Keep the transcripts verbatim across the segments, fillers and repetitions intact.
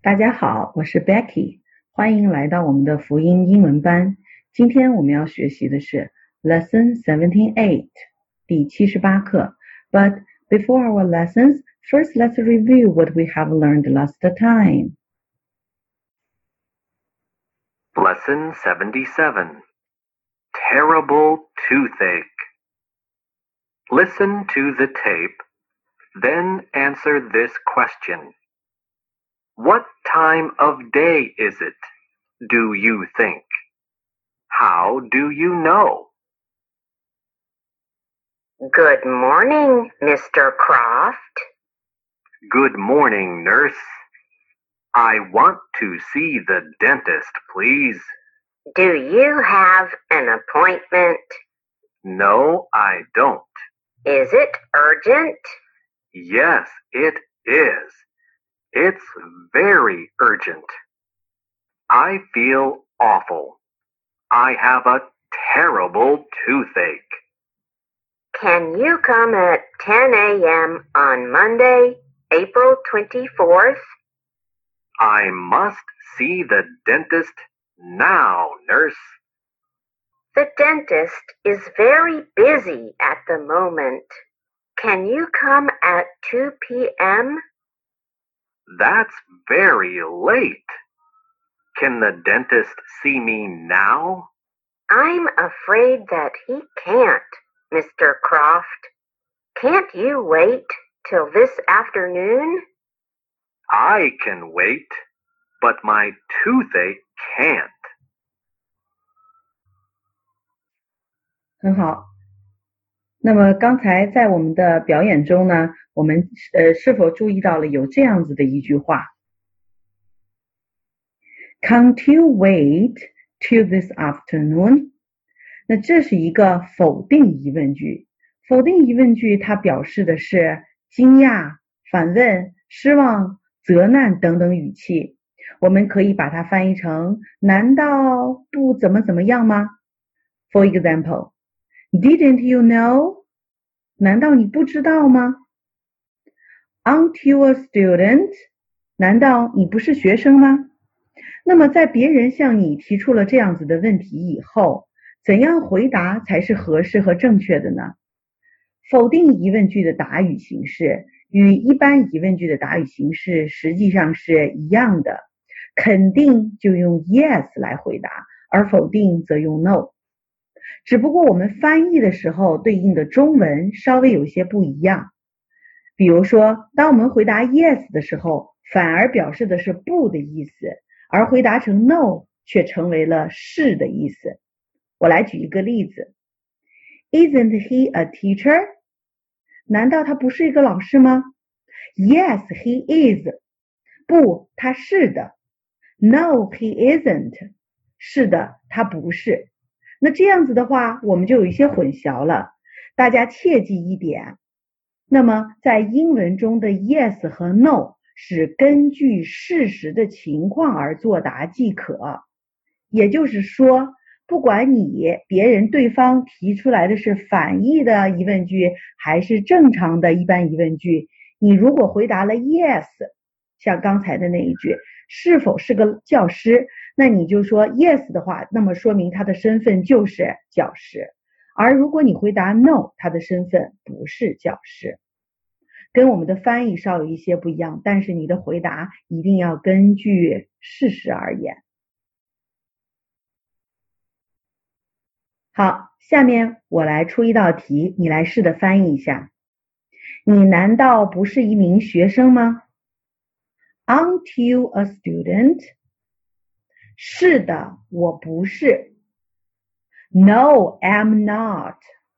大家好，我是 Becky， 欢迎来到我们的福音英文班。今天我们要学习的是 Lesson seventy-eight 第七十八课。But before our lessons, first let's review what we have learned last time. Lesson seventy-seven. Terrible toothache. Listen to the tape, then answer this question. What time of day is it, do you think? How do you know? Good morning, Mister Croft. Good morning, nurse. I want to see the dentist, please. Do you have an appointment? No, I don't. Is it urgent? Yes, it is. It's very urgent. I feel awful. I have a terrible toothache. Can you come at ten a.m. on Monday, April twenty-fourth? I must see the dentist now, nurse. The dentist is very busy at the moment. Can you come at two p.m.? That's very late. Can the dentist see me now? I'm afraid that he can't, Mister Croft. Can't you wait till this afternoon? I can wait, but my toothache can't. 很好。那么刚才在我们的表演中呢，我们呃是否注意到了有这样子的一句话 ？Can't you wait till this afternoon？ 那这是一个否定疑问句。否定疑问句它表示的是惊讶、反问、失望、责难等等语气。我们可以把它翻译成难道不怎么怎么样吗 ？For example.Didn't you know? 难道你不知道吗 ？Aren't you a student? 难道你不是学生吗？那么在别人向你提出了这样子的问题以后，怎样回答才是合适和正确的呢？否定疑问句的答语形式与一般疑问句的答语形式实际上是一样的，肯定就用 yes 来回答，而否定则用 no。只不过我们翻译的时候对应的中文稍微有些不一样。比如说，当我们回答 yes 的时候，反而表示的是不的意思，而回答成 no 却成为了是的意思。我来举一个例子 Isn't he a teacher? 难道他不是一个老师吗 Yes, he is. 不，他是的。No, he isn't. 是的，他不是。那这样子的话，我们就有一些混淆了。大家切记一点。那么在英文中的 yes 和 no 是根据事实的情况而作答即可。也就是说，不管你别人对方提出来的是反义的疑问句还是正常的一般疑问句，你如果回答了 yes， 像刚才的那一句，是否是个教师，那你就说 yes 的话，那么说明他的身份就是教师。而如果你回答 no， 他的身份不是教师。跟我们的翻译稍有一些不一样，但是你的回答一定要根据事实而言。好，下面我来出一道题，你来试着翻译一下。你难道不是一名学生吗？ Aren't you a student?是的，我不是。No, I'm not.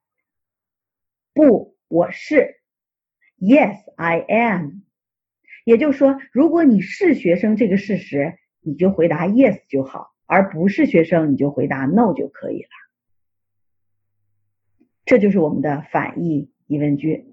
不，我是。Yes, I am. 也就是说，如果你是学生这个事实，你就回答 yes 就好，而不是学生你就回答 no 就可以了。这就是我们的反义疑问句。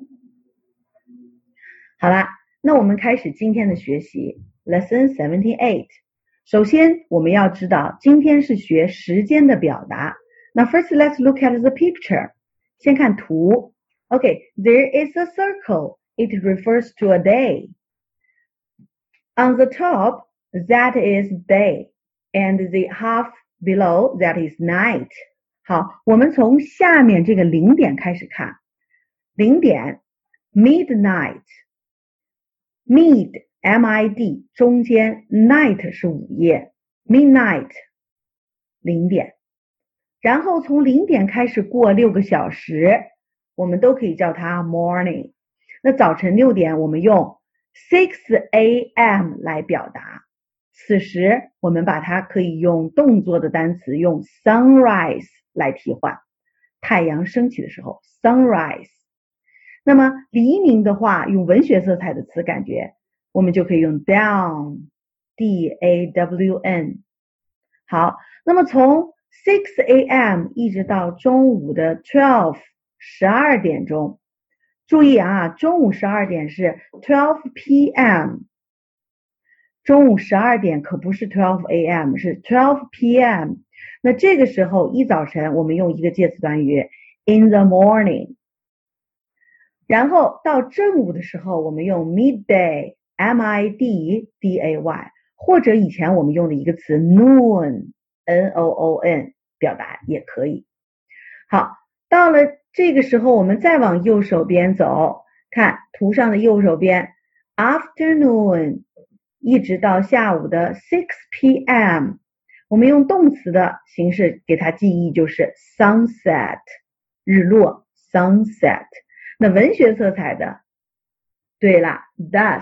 好啦，那我们开始今天的学习 Lesson seventy-eight。首先我们要知道今天是学时间的表达。那 first let's look at the picture。先看图。Okay, there is a circle. It refers to a day. On the top, that is day, and the half below that is night. 好，我们从下面这个零点开始看，零点 midnight, mid M I D 中间 night 是午夜 midnight 零点，然后从零点开始过六个小时，我们都可以叫它 morning。那早晨六点我们用 six A M 来表达，此时我们把它可以用动作的单词用 sunrise 来替换，太阳升起的时候 sunrise。 那么黎明的话用文学色彩的词感觉，我们就可以用 dawn D A W N。 好，那么从 six A M 一直到中午的twelve 十二点钟，注意啊，中午十二点是 twelve P M， 中午十二点可不是twelve A M， 是twelve P M。 那这个时候一早晨我们用一个介词短语 in the morning， 然后到正午的时候我们用 midday M I D D A Y， 或者以前我们用的一个词 noon N O O N 表达也可以。好，到了这个时候我们再往右手边走，看图上的右手边 afternoon 一直到下午的 six P M， 我们用动词的形式给它记忆就是 sunset 日落 sunset。 那文学色彩的，对了 dusk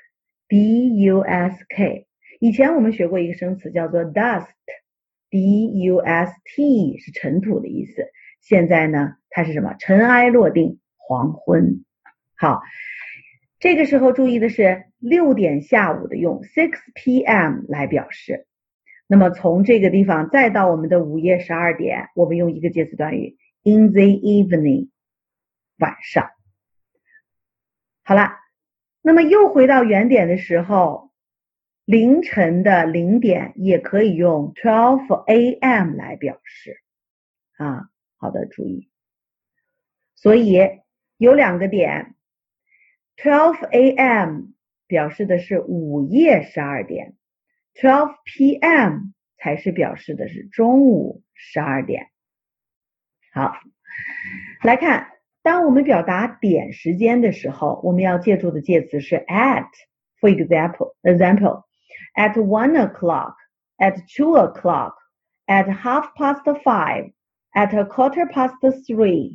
D U S K， 以前我们学过一个生词叫做 dust D U S T 是尘土的意思，现在呢它是什么？尘埃落定，黄昏。好，这个时候注意的是六点下午的用 six P M 来表示。那么从这个地方再到我们的午夜十二点，我们用一个介词短语 in the evening 晚上。好了，那么又回到原点的时候，凌晨的零点也可以用 twelve A M 来表示啊。好的，注意，所以有两个点 twelve A M 表示的是午夜十二点， twelve P M 才是表示的是中午十二点。好，来看当我们表达点时间的时候，我们要借助的介词是 at。 For example, example at one o'clock, at two o'clock, at half past five, at a quarter past three,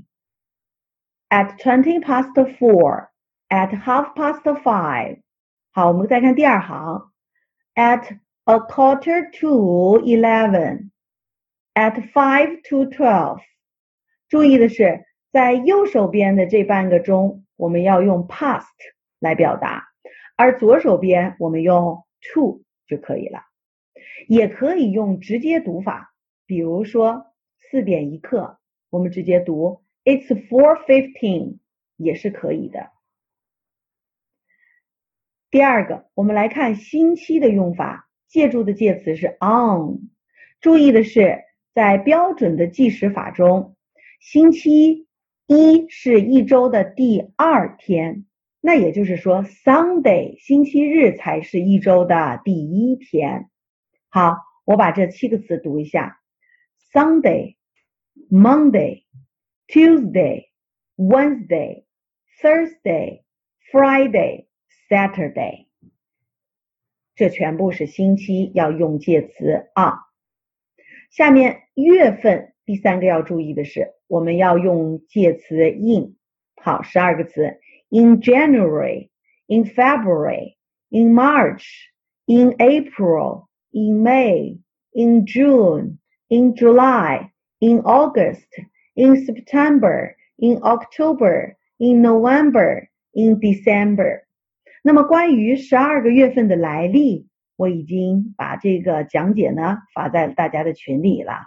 at twenty past four, at half past five。 好，我们再看第二行 at a quarter to eleven, at five to twelve。 注意的是在右手边的这半个钟我们要用 past 来表达，而左手边我们用 to 就可以了。也可以用直接读法，比如说四点一刻我们直接读 It's four fifteen 也是可以的。第二个，我们来看星期的用法，借助的介词是 on。 注意的是在标准的计时法中，星期一是一周的第二天，那也就是说 Sunday 星期日才是一周的第一天。好，我把这七个词读一下 Sunday, Monday, Tuesday, Wednesday, Thursday, Friday, Saturday。 这全部是星期要用介词 on。 下面月份第三个要注意的是我们要用介词 in。 好，十二个词 in January, in February, in March, in April, in May, in June, in July, in August, in September, in October, in November, in December。 那么关于十二个月份的来历，我已经把这个讲解呢发在大家的群里了，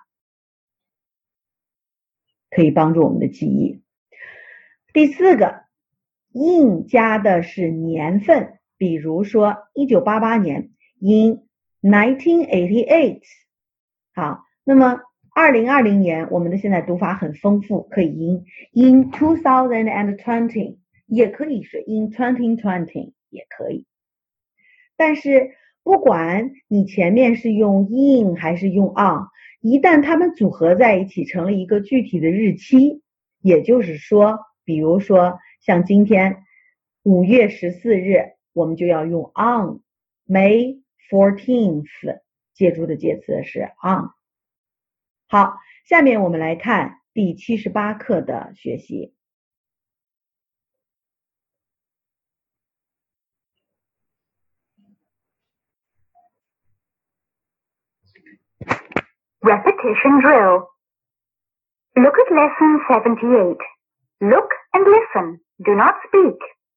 可以帮助我们的记忆。第四个 in 加的是年份，比如说一九八八年 in nineteen eighty-eight。 好，那么二零二零年我们的现在读法很丰富，可以 in in two thousand twenty， 也可以是 in twenty twenty， 也可以。但是不管你前面是用 in 还是用 on， 一旦它们组合在一起成了一个具体的日期，也就是说，比如说像今天五月十四日，我们就要用 on。 May fourteenth 借助的介词是 on。 好，下面我们来看第七十八课的学习。 Repetition drill. Look at lesson seventy-eight. Look and listen. Do not speak.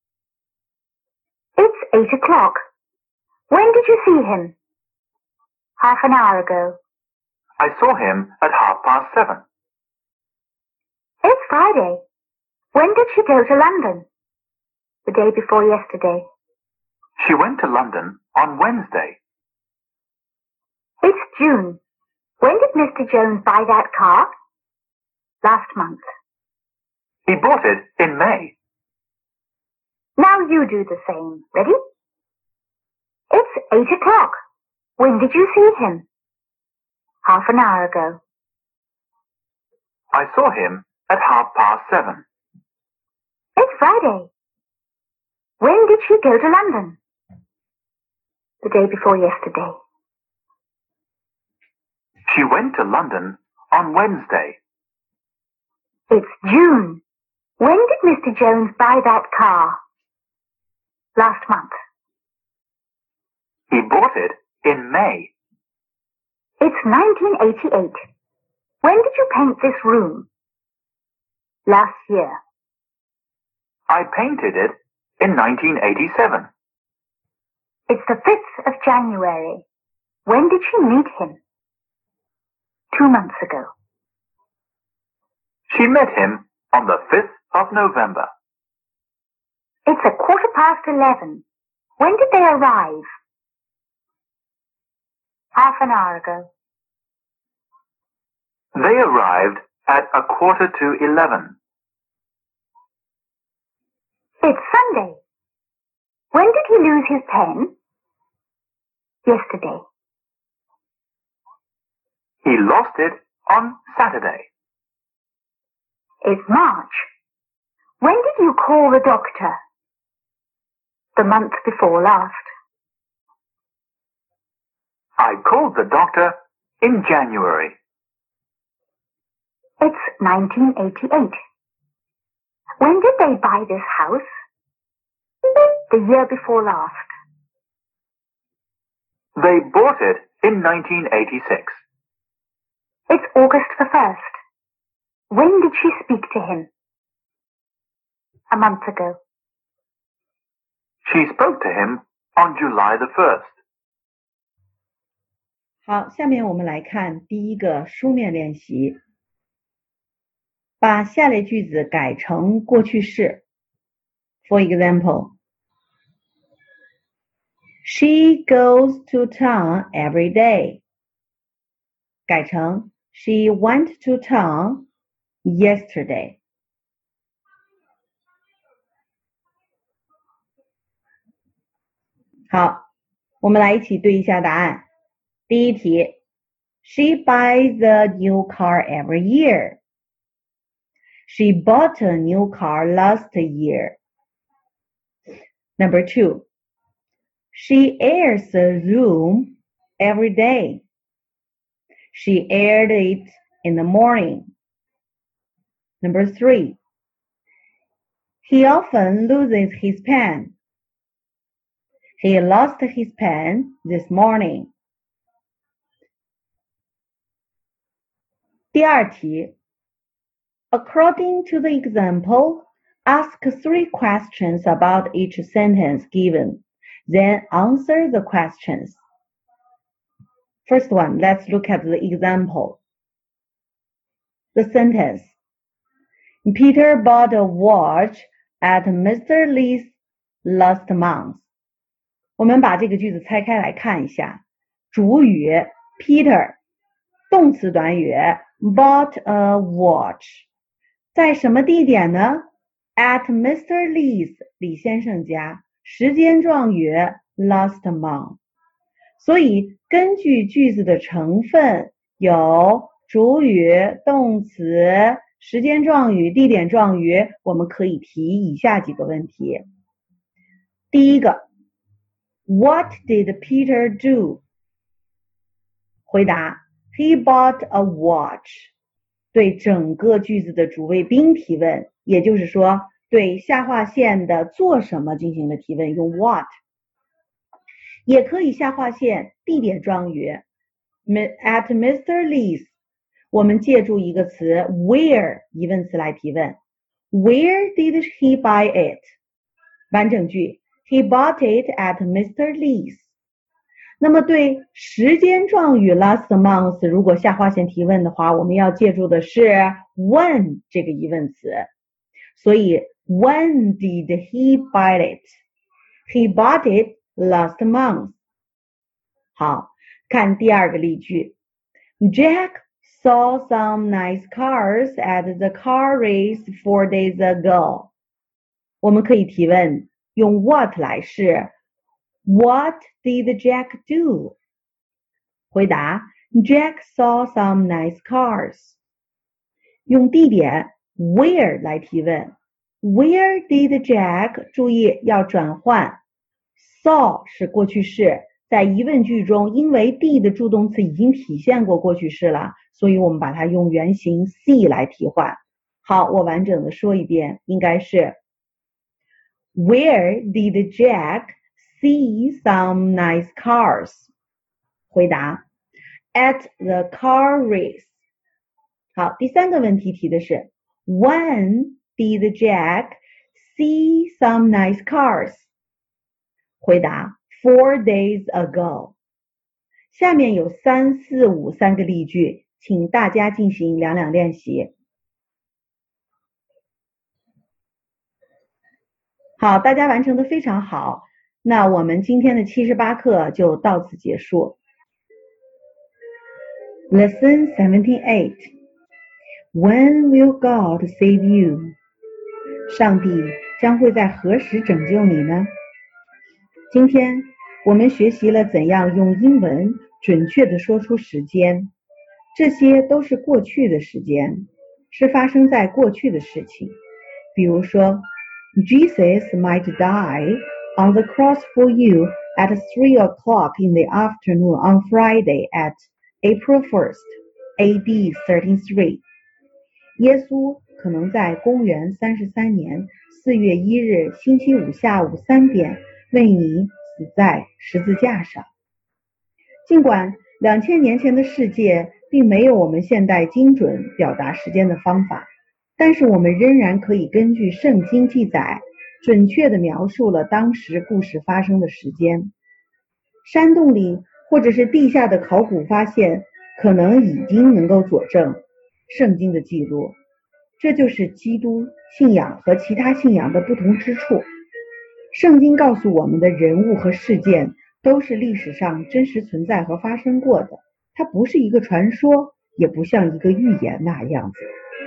It's eight o'clock. When did you see him? Half an hour ago. I saw him at half past seven. It's Friday. When did she go to London? The day before yesterday. She went to London on Wednesday. It's June. When did Mister Jones buy that car? Last month. He bought it in May. Now you do the same. Ready? It's eight o'clock. When did you see him? Half an hour ago. I saw him at half past seven. It's Friday. When did she go to London? The day before yesterday. She went to London on Wednesday. It's June. When did Mister Jones buy that car? Last month. He bought it in May. It's nineteen eighty-eight. When did you paint this room? Last year. I painted it in nineteen eighty-seven. It's the fifth of January. When did she meet him? Two months ago. She met him on the fifth of November. It's a quarter past eleven. When did they arrive? Half an hour ago. They arrived at a quarter to eleven. It's Sunday. When did he lose his pen? Yesterday. He lost it on Saturday. It's March. When did you call the doctor? The month before last. I called the doctor in January. It's nineteen eighty-eight. When did they buy this house? The year before last. They bought it in nineteen eighty-six. It's August the first. When did she speak to him? A month ago. She spoke to him on July the first. 好，下面我们来看第一个书面练习。把下列句子改成过去式。For example, she goes to town every day. 改成 She went to town yesterday. 好，我们来一起对一下答案。第一题 She buys a new car every year. She bought a new car last year. Number two, she airs the room every day. She aired it in the morning. Number three, he often loses his pen. He lost his pen this morning. 第二题 According to the example, ask three questions about each sentence given, then answer the questions. First one, let's look at the example. The sentence. Peter bought a watch at Mister Lee's last month. 我们把这个句子拆开来看一下。主语 Peter， 动词短语 bought a watch。在什么地点呢 ？At Mister Lee's 李先生家。时间状语 last month。 所以根据句子的成分有主语、动词、时间状语、地点状语，我们可以提以下几个问题。第一个 What did Peter do? 回答 He bought a watch. 对整个句子的主谓宾提问，也就是说对下划线的做什么进行了提问，用 what。 也可以下划线地点状语 at Mister Lee's， 我们借助一个词 where 疑问词来提问， Where did he buy it? 完整句 He bought it at Mister Lee's。 那么对时间状语 last month 如果下划线提问的话，我们要借助的是 when 这个疑问词，所以 When did he buy it? He bought it last month。 好，看第二个例句 Jack saw some nice cars at the car race four days ago。 我们可以提问用 what 来试， What did Jack do? 回答 Jack saw some nice cars。 用地点 where 来提问， Where did Jack？ 注意要转换， saw 是过去式，在疑问句中因为 did 的助动词已经体现过过去式了，所以我们把它用原形 see 来替换。好，我完整的说一遍，应该是 Where did Jack see some nice cars? 回答 At the car race。 好，第三个问题提的是 When did Jack see some nice cars? 回答 Four days ago。 下面有三四五三个例句，请大家进行两两练习。好，大家完成的非常好，那我们今天的七十八课就到此结束。 Lesson seventy-eight When will God save you? 上帝将会在何时拯救你呢？今天我们学习了怎样用英文准确地说出时间，这些都是过去的时间，是发生在过去的事情。比如说 Jesus might die on the cross for you at three o'clock in the afternoon on Friday at April first, A D thirty-three。 耶稣可能在公元三十三年四月一日星期五下午三点为你死在十字架上。尽管两千年前的世界并没有我们现代精准表达时间的方法，但是我们仍然可以根据圣经记载，准确地描述了当时故事发生的时间。山洞里或者是地下的考古发现可能已经能够佐证圣经的记录，这就是基督信仰和其他信仰的不同之处。圣经告诉我们的人物和事件都是历史上真实存在和发生过的，它不是一个传说，也不像一个预言那样子。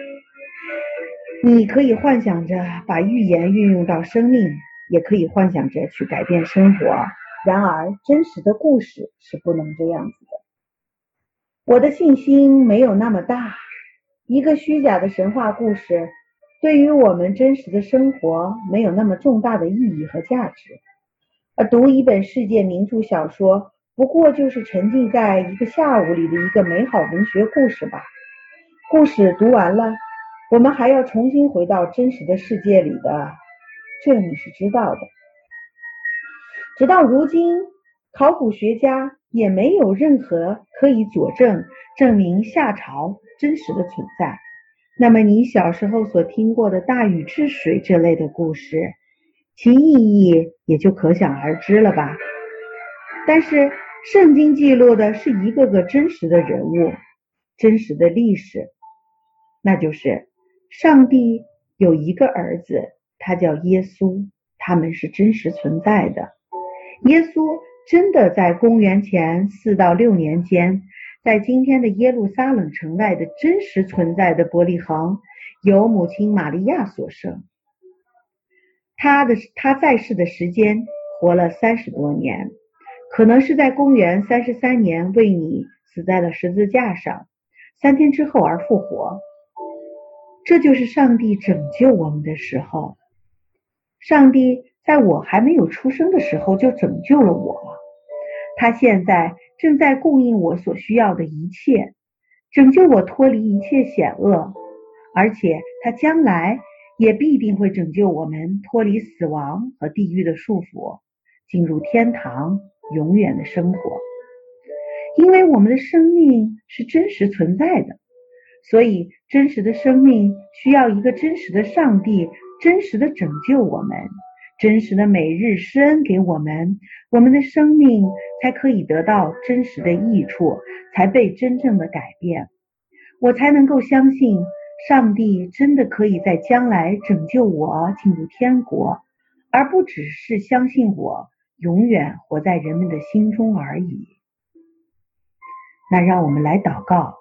你可以幻想着把预言运用到生命，也可以幻想着去改变生活，然而真实的故事是不能这样子的。我的信心没有那么大，一个虚假的神话故事对于我们真实的生活没有那么重大的意义和价值，而读一本世界名著小说不过就是沉浸在一个下午里的一个美好文学故事吧。故事读完了，我们还要重新回到真实的世界里的，这你是知道的。直到如今，考古学家也没有任何可以佐证证明夏朝真实的存在。那么你小时候所听过的大禹治水这类的故事，其意义也就可想而知了吧。但是圣经记录的是一个个真实的人物，真实的历史，那就是上帝有一个儿子，他叫耶稣，他们是真实存在的。耶稣真的在公元前四到六年间，在今天的耶路撒冷城外的真实存在的伯利恒，由母亲玛利亚所生。他的他在世的时间活了三十多年， 可能是在公元三十三年为你死在了十字架上，三天之后而复活。这就是上帝拯救我们的时候。上帝在我还没有出生的时候就拯救了我，他现在正在供应我所需要的一切，拯救我脱离一切险恶，而且他将来也必定会拯救我们脱离死亡和地狱的束缚，进入天堂永远的生活。因为我们的生命是真实存在的，所以真实的生命需要一个真实的上帝真实的拯救我们，真实的每日施恩给我们，我们的生命才可以得到真实的益处，才被真正的改变。我才能够相信上帝真的可以在将来拯救我进入天国，而不只是相信我永远活在人们的心中而已。那让我们来祷告。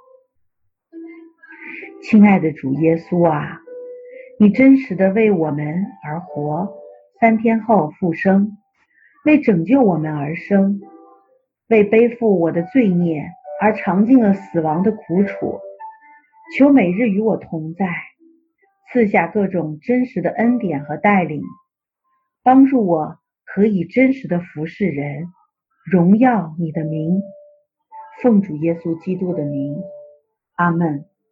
亲爱的主耶稣啊，你真实的为我们而活，三天后复生，为拯救我们而生，为背负我的罪孽而尝尽了死亡的苦楚。求每日与我同在，赐下各种真实的恩典和带领，帮助我可以真实的服侍人，荣耀你的名。奉主耶稣基督的名，阿们。